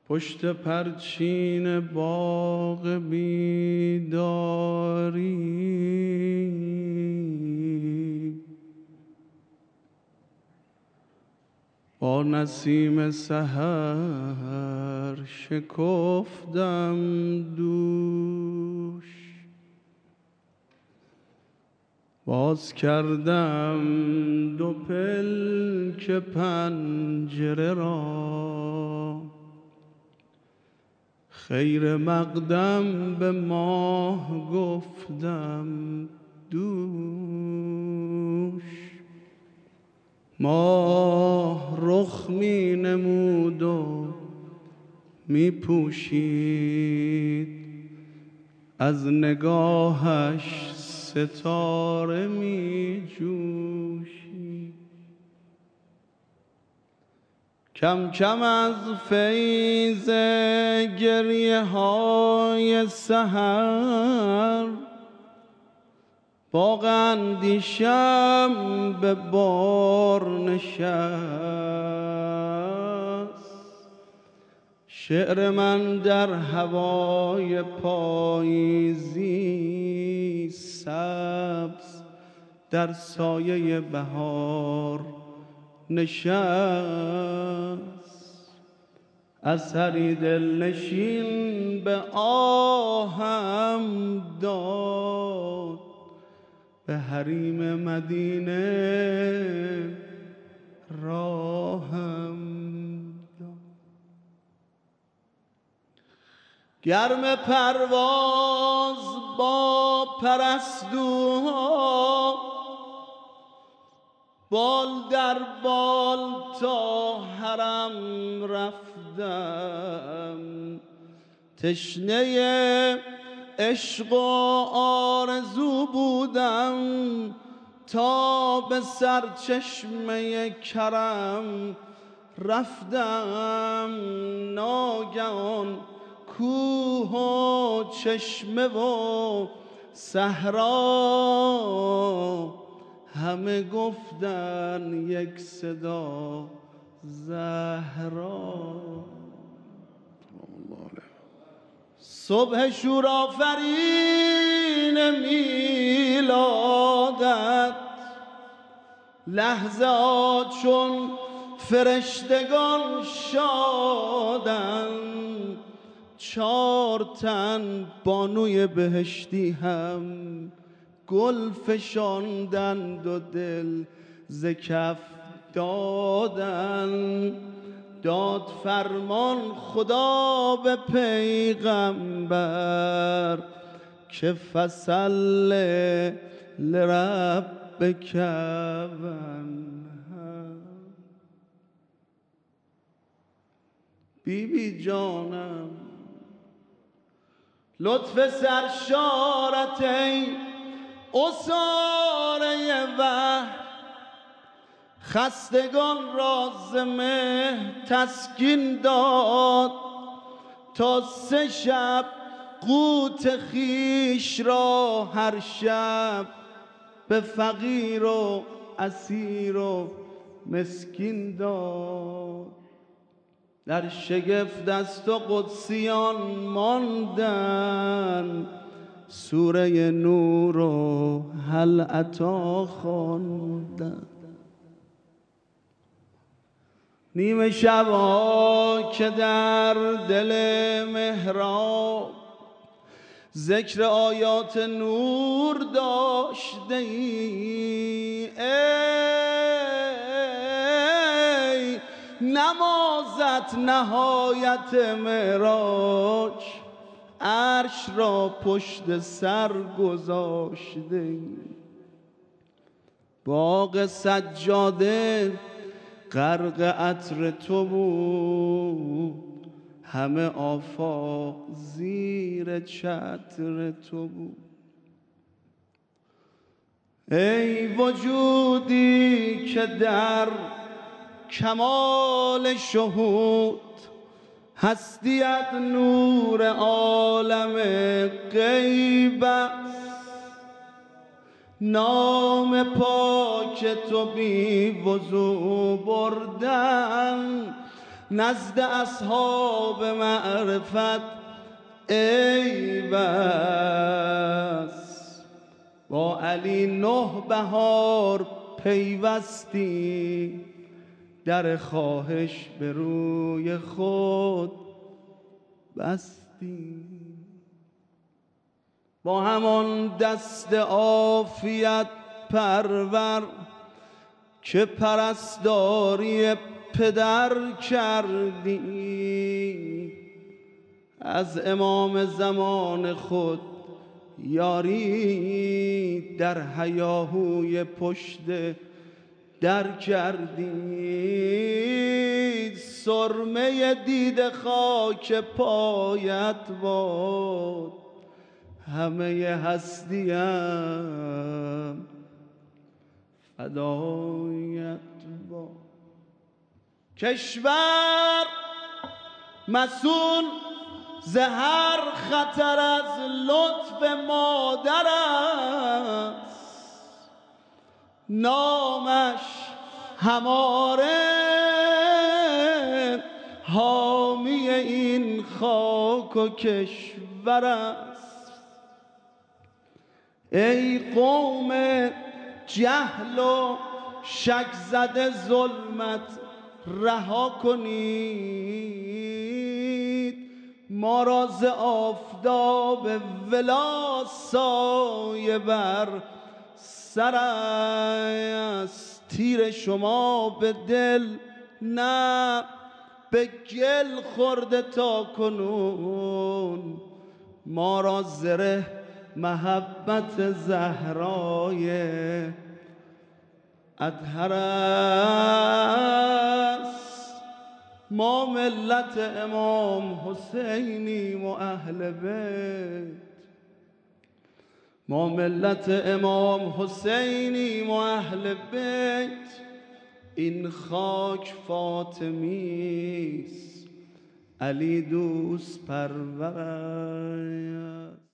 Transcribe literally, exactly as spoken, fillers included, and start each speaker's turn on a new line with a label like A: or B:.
A: پشت پرچین باغ بیداری با نسیم سحر شکفتم دوش، باز کردم دو پلک پنجره را، خیر مقدم به ماه گفتم دوش. ماه رخ می نمود و می پوشید، از نگاهش ستاره می جوشید. کم کم از فیض گریه های سحر باغ اندیشم به بار نشست. شعر من در هوای پاییزی سبز در سایه بهار نشست. اثری دلنشین به آهم داد، به حریم مدینه راهم داد. گرم پرواز با پرستوها، بال در بال تا حرم رفتم. تشنه عشق و آرزو بودم تا به سرچشمه کرم رفتم. ناگهان کوه و چشمه و صحرا همه گفتن یک صدا زهرا. صبح شورآفرین میلادت، لحظه ها چون فرشتگان شادن. چار تن بانوی بهشتی هم گل فشاندند و دل ز کف دادن. داد فرمان خدا به پیغمبر که فصل لربک وانحر. بی بی جانم لطف سرشارت ای عصاره وحی، خستگان را ز مهر تسکین داد. تا سه شب قوت خویش را هر شب به فقیر و اسیر و مسکین داد. در شگفت است و قدسیان ماندن، سوره نور و هل اتی خواندن. نیمه شبها که در دل محراب ذکر آیات نور داشته ای، ای نمازت نهایت معراج، عرش را پشت سر گذاشته ای. باغ سجاده غرق عطر تو بود، همه آفاق زیر چتر تو بود. ای وجودی که در کمال شهود هستیت نور عالم غیب است. نام پاک تو بی وضو بردن نزد اصحاب معرفت عیب است. با علی نه بهار پیوستی، در خواهش به روی خود بستی. با همان دست عافیت پرور که پرستاری پدر کردی، از امام زمان خود یاری در هیاهوی پشت در کردی. سرمه دید خاک پایت باد، همه هستیم فدایت باد. کشور مسئول ز هر خطر از لطف مادر است، نامش هماره حامی این خاک و کشور است. ای قوم جهل و شک زده ظلمت رها کنید، ما را ز آفتاب ولا سایه بر سر است. تیر شما به دل نه به گل خورده تا کنون، ما را زره محبت زهرای اطهر است. ما ملت امام حسینیم و اهل بیت، ما ملت امام حسینیم و اهل بیت. این خاک فاطمی است، علی دوست پرور است.